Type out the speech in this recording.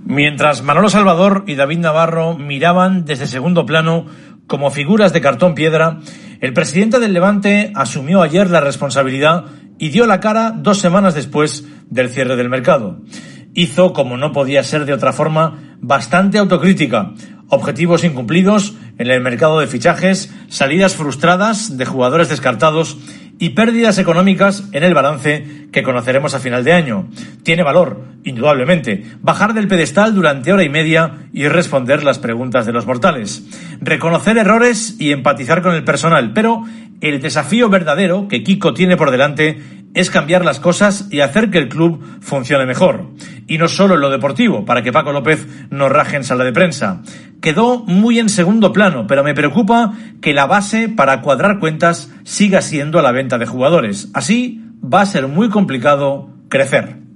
Mientras Manolo Salvador y David Navarro miraban desde segundo plano como figuras de cartón piedra, el presidente del Levante asumió ayer la responsabilidad y dio la cara 2 semanas después del cierre del mercado. Hizo, como no podía ser de otra forma, bastante autocrítica. Objetivos incumplidos en el mercado de fichajes, salidas frustradas de jugadores descartados y pérdidas económicas en el balance que conoceremos a final de año. Tiene valor, indudablemente, bajar del pedestal durante hora y media y responder las preguntas de los mortales. Reconocer errores y empatizar con el personal, pero el desafío verdadero que Kiko tiene por delante es cambiar las cosas y hacer que el club funcione mejor. Y no solo en lo deportivo, para que Paco López no raje en sala de prensa. Quedó muy en segundo plano, pero me preocupa que la base para cuadrar cuentas siga siendo la venta de jugadores. Así va a ser muy complicado crecer.